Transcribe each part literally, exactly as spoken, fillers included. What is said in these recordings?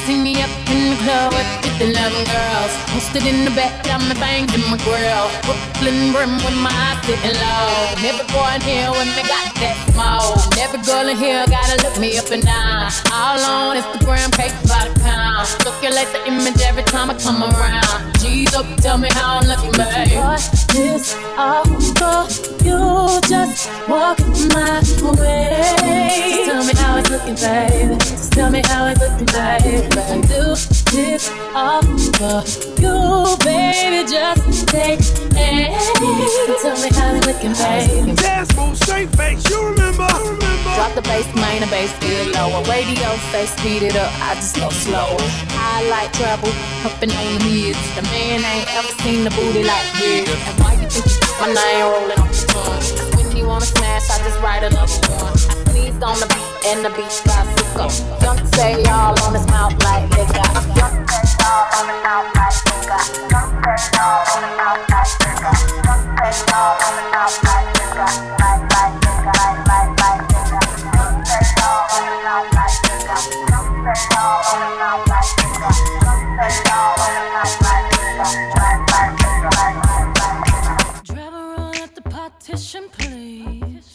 see me up in the club with fifty eleven girls. Posted in the back, got my bangs in my grill. Brooklyn brim with my eyes sitting low. Never boy in here when they got that smoke. Never girl in here gotta look me up and down. All on Instagram, cake by the pound. Circulate the image every time I come around. G's up, tell me how I'm looking, babe. What is all for you? Just walk my way. Just tell me how it's looking, babe. Just tell me how it's looking, babe. I do this all for you, baby. Just take it. Tell me how it's looking, babe. Dance move, straight face, you remember? remember. Drop the bass, main, the bass get lower. Radio say speed it up, I just go slower. I like trouble, hopping on the mids. The man ain't ever seen the booty like this. And why you think you put my name rolling off the tongue? Cause when you wanna smash, I just write another one. I sneezed on the beat and the beat got sicko. Don't say y'all on his mouth like liquor. Don't say y'all on his mouth like liquor. Don't say y'all on his mouth like liquor. Don't say y'all on his mouth like liquor. Like, like, liquor, like, like, like, liquor. Don't say y'all on his mouth like liquor. Don't say y'all on his mouth like liquor. Don't say y'all on his mouth like liquor. Like, like, liquor, like, like, like, liquor. Driver on at the partition, please.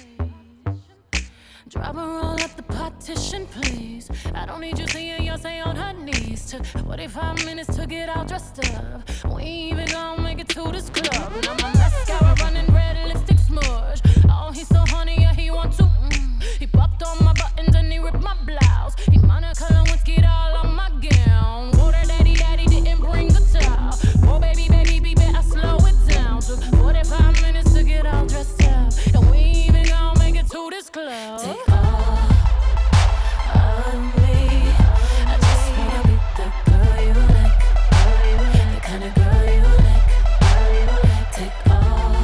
Driver roll up the partition, please. I don't need you seeing Beyonce on her knees. Took forty-five minutes to get all dressed up. We ain't even gonna make it to this club. Now my mascara running red, lipstick smudge. Oh, he's so honey, yeah, he want to. Mm. He popped on my buttons and he ripped my blouse. He monocolor whiskey all on my gown. Water daddy, daddy didn't bring the towel. Oh, baby, baby, be better slow it down. Took forty-five minutes to get all dressed up. And we ain't even gonna make it to this club. Take all of me. I just wanna be the girl you like, the kind of girl you like. Take all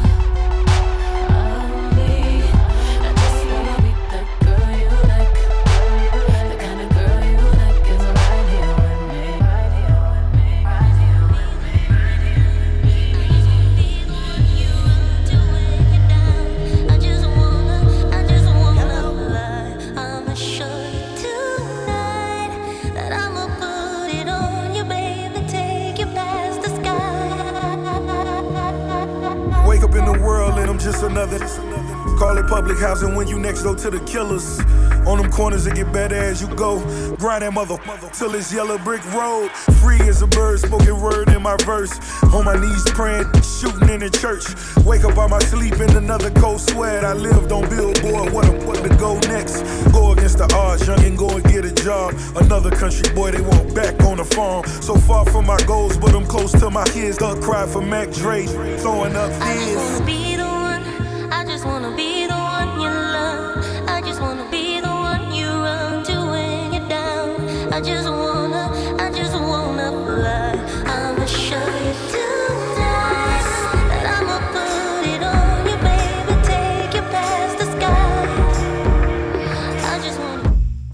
of me. I just wanna be the girl you like, the kind of girl you like is right here with me, right here with me, right here with me, right here with me. Be the one you run to when you're down. I just wanna, I just wanna fly. I'ma show you tonight that I'ma put it on you, baby. Take you past the sky. Wake up in the world and I'm just another. Call it public housing when you next door to the killers. On them corners it get better as you go. Grind that mother till it's yellow brick road. Free as a bird, spoken word in my verse. On my knees praying, shooting in the church. Wake up out my sleep in another cold sweat. I lived on Billboard, what a what to go next. Go against the odds, young and go and get a job. Another country boy, they want back on the farm. So far from my goals, but I'm close to my kids. Don't cry for Mac Dre, throwing up I just his. wanna be the one. I just wanna be the one you love. I just wanna be the one you run to when you're down. I just wanna, I just wanna fly. I'ma show you tonight that I'ma put it on you, baby. Take you past the sky. I just wanna.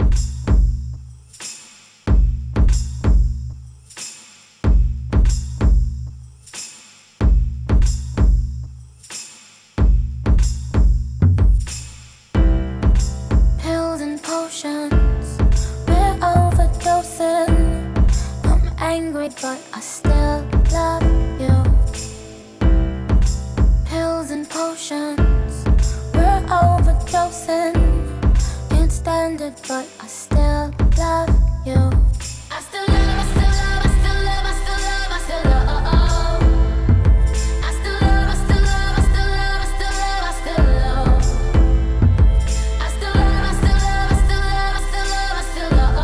Pills and potions, we're overdosing. I'm angry, but I still love you. Pills and potions, we're overdosing. Can't stand it, but I still love you. I still love, I still love, I still love, I still love, I still love. I still love, I still love, I still love, I still love, I still love. I still love, I still love, I still love, I still love, I still love.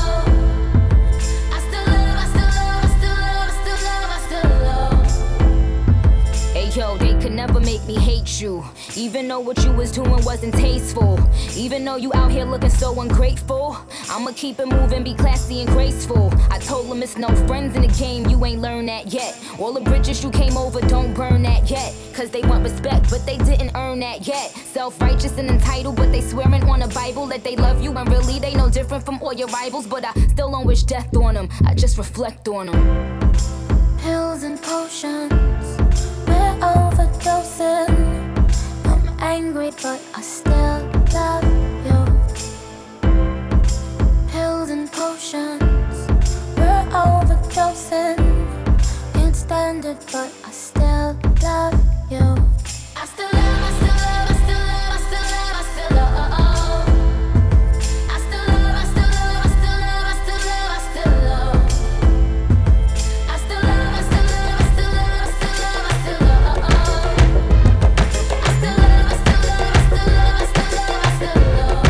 I still love, I still love, I still love, I still love, I still love. Hey yo, they could never make me hate you. Even though what you was doing wasn't tasteful. Even though you out here looking so ungrateful. I'ma keep it moving, be classy and graceful. I told them it's no friends in the game, you ain't learned that yet. All the bridges you came over, don't burn that yet. Cause they want respect, but they didn't earn that yet. Self-righteous and entitled, but they swearing on the Bible that they love you. And really they no different from all your rivals. But I still don't wish death on them, I just reflect on them. Pills and potions, we're overdosing. I'm angry, but I still love you. Pills and potions, good, but I still love you. I still love, I still love, I still love, I still love, I still love. I still love, I still love, I still love, I still love, I still love. I still love, I still love, I still love, I still love, I still love. I still love, I still love, I still love, I still love, I still love.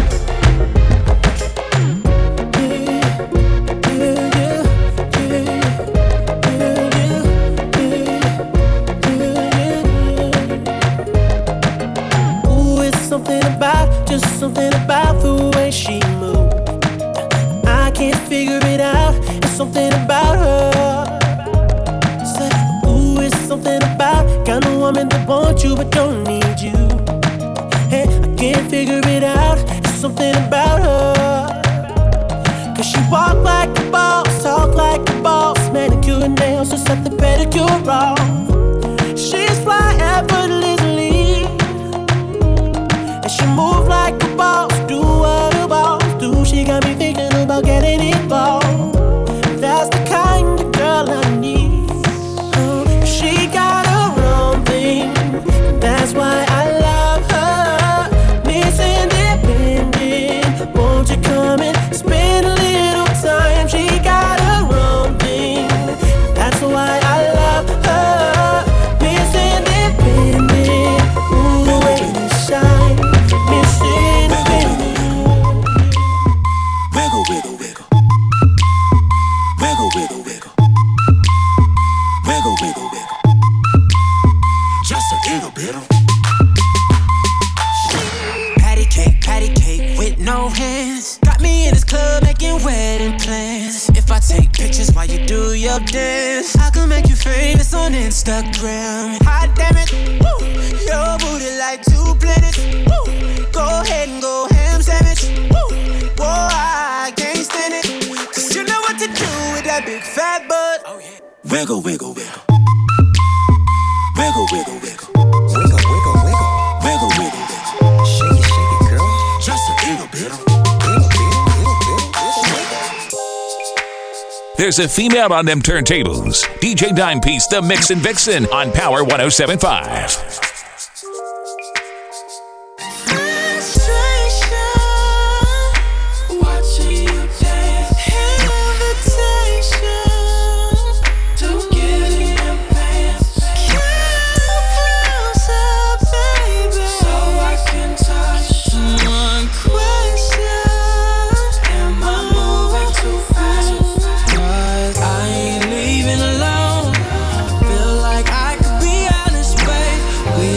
Something about, just something about the way she moves. I can't figure it out. It's something about her. Said, ooh, it's something about kind of woman that wants you but don't need you. Hey, I can't figure it out. It's something about her. Cause she walk like a boss, talk like a boss, manicure and nails, just set the pedicure off. She's fly effortlessly. She move like a boss, do what a boss do. She got me thinking about getting involved. That's the kind of girl I need. Oh, she got her own thing. That's why I love her. Miss Independent. Won't you come and spend a little time? She got her own thing. That's why I love her. Miss Independent. Ooh, the way you shine. Wiggle, wiggle, wiggle. Wiggle, wiggle, wiggle. Wiggle, wiggle, wiggle. Just a little bit of patty cake, patty cake with no hands. Got me in this club making wedding plans. If I take pictures while you do your dance, I can make you famous on Instagram. Hot damn it, woo. Your booty like two planets, woo. Go ahead and go ham sandwich, woo. Whoa, I can't stand it, cause you know what to do with that big fat butt. Oh, yeah. Wiggle, wiggle, wiggle. Wiggle, wiggle, wiggle. Wiggle, wiggle, wiggle. Wiggle, wiggle, wiggle. Shake it, shake it, girl. Just a little bit of wiggle, wiggle, wiggle, wiggle, wiggle. There's a female on them turntables. D J Dime Piece, the Mixin' Vixen on Power one oh seven point five. We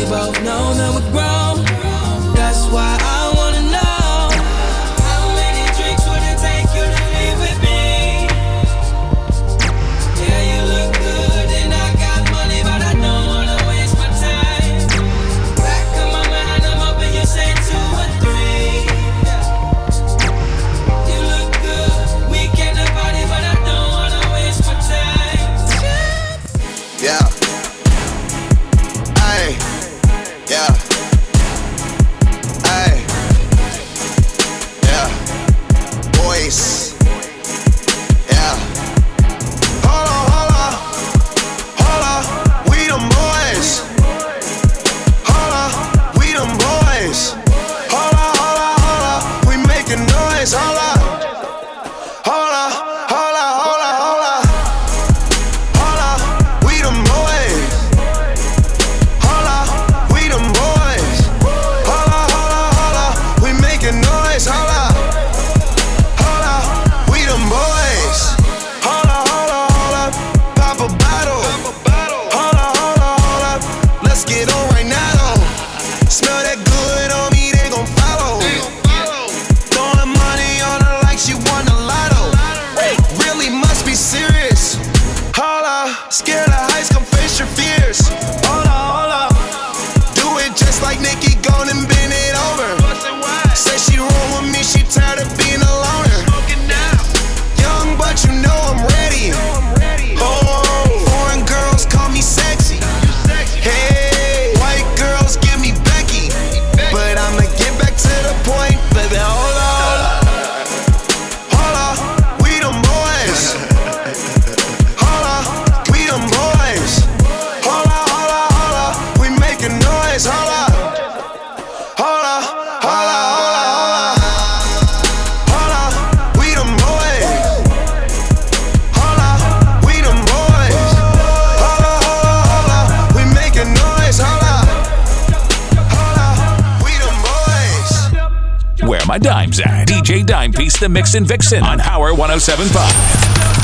times at D J Dimepiece, the Mix and Vixen on Power one oh seven point five.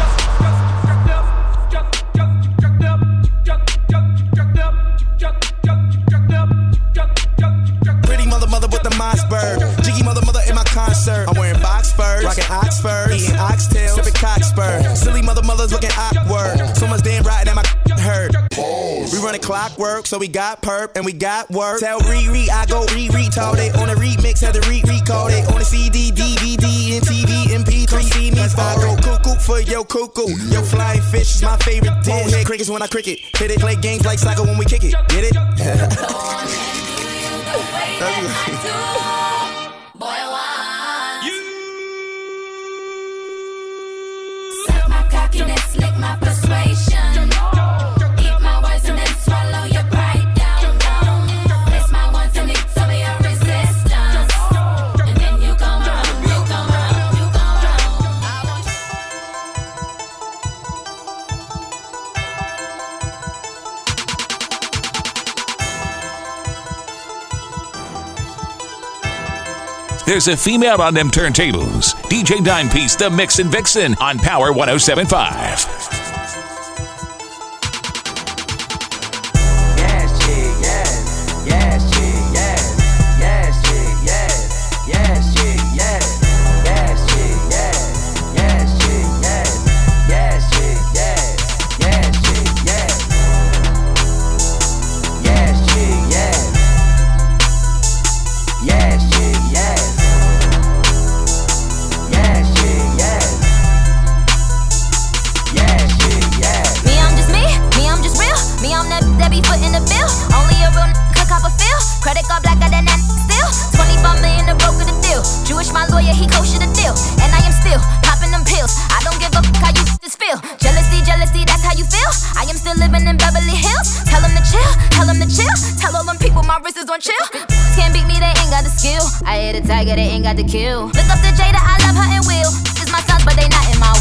Mossberg, jiggy mother mother in my concert. I'm wearing box furs, rocking Oxford, eating oxtail, sipping Cockspur. Silly mother mothers looking awkward. So much damn riding at my hurt. We running clockwork, so we got perp and we got work. Tell Riri I go re-retard it on a remix, had to re-recall it on a C D, D V D, M T V, M P three. See me, I go cuckoo for your cuckoo. Your flying fish is my favorite dish. Head crickets when I cricket. Hit it, play games like soccer when we kick it. Get it? Boy, I want you. Suck my cockiness, lick my persuasion. Eat my words and then swallow your pride down, down. Place my wants and need to be a resistance. And then you come round, you come round, you come round. I want you. There's a female on them turntables. D J Dimepiece, the Mix and Vixen on Power one oh seven point five. Tiger, they ain't got the kill. Look up to Jada, I love her and Will. This is my sons, but they not in my